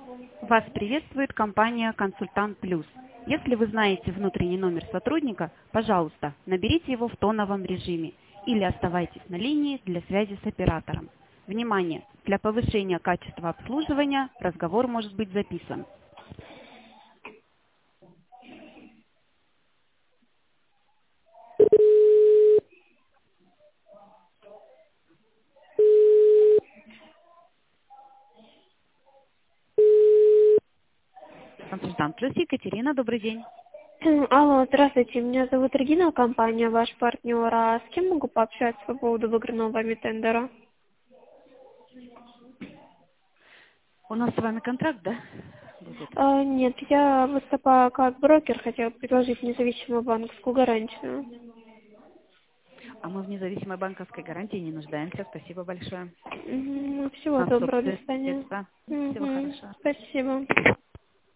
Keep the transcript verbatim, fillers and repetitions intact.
Вас приветствует компания «Консультант Плюс». Если вы знаете внутренний номер сотрудника, пожалуйста, наберите его в тоновом режиме или оставайтесь на линии для связи с оператором. Внимание! Для повышения качества обслуживания разговор может быть записан. «Консультант Плюс», Екатерина, добрый день. М, Алло, здравствуйте, меня зовут Регина, компания ваш партнер. А с кем могу пообщаться по поводу выигранного вами тендера? У нас с вами контракт, да, будет? А, нет, я выступаю как брокер, хотела предложить независимую банковскую гарантию. А мы в независимой банковской гарантии не нуждаемся. Спасибо большое. Мгм, У Всего нас доброго, до собственные свидания. средства. Всего Мгм, хорошего. Спасибо.